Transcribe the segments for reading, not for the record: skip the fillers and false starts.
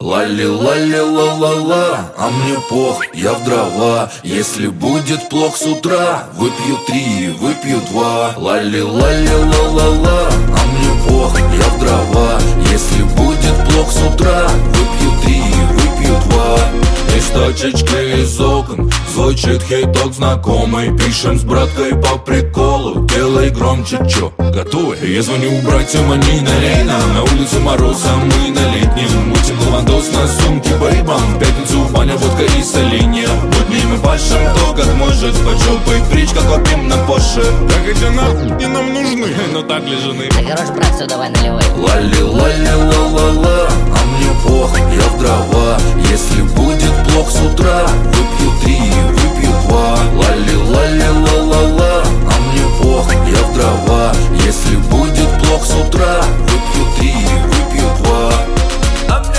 Лали-лали-ла-ла-ла, а мне пох, я в дрова. Если будет плохо с утра, выпью 3, выпью 2. Лали-лали-ла-ла-ла, а мне пох, я в дрова. Если будет плохо с утра, выпью 3, выпью 2. Из точечки из окон звучит хиток знакомый. Пишем с браткой по приколу, делай громче, чё, готовы? Я звоню братьям, они на лейном. На улице мороз, а мы на летнем. Мутим лавандос на сумке бейбам. В пятницу баня, водка и соленья. Будни мы пашем, кто как может. Под жопой бричка, копим на Porsche. Так эти нахуй нам нужны, но так ли жены? А хорош, брат, все, давай наливай. Лали-лали-ла-ла-ла, а мне пох, я в дрова. Если будет плохо с утра, выпью 3, выпью 2. Лали-лали-ла-ла-ла, а мне пох, я в дрова. Если будет плохо с утра, выпью 3, выпью 2. А мне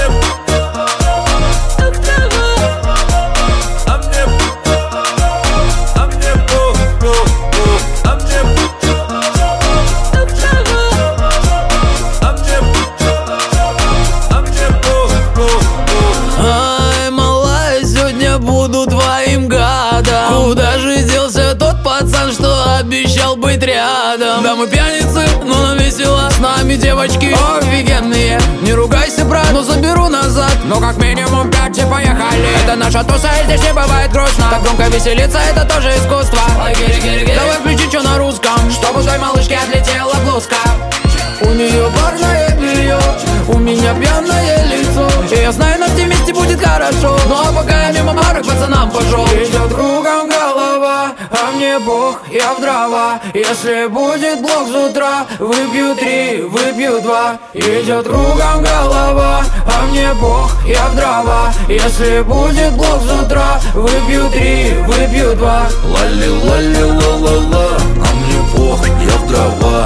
буду твоим гадом. Куда же делся тот пацан, что обещал быть рядом? Да мы пьяницы, но нам весело. С нами девочки офигенные. Не ругайся, брат, но заберу назад. Но как минимум 5 и поехали. Это наша туса, и здесь не бывает грустно. Так громко веселиться, это тоже искусство. Давай включи что на русском, чтобы той малышке отлетела блузка. У нее парное белье, у меня пьяное лицо. И я знаю, нам вместе будет хорошо. Ну а пока я мимо пары к пацанам пошел. Идет кругом голова, а мне бог, я в дрова. Если будет блок с утра, выпью 3, выпью 2. Идет кругом голова, а мне бог, я в дрова. Если будет блок с утра, выпью 3, выпью 2. Лали-лали-ла-ла-ла, а мне пох, я в дрова.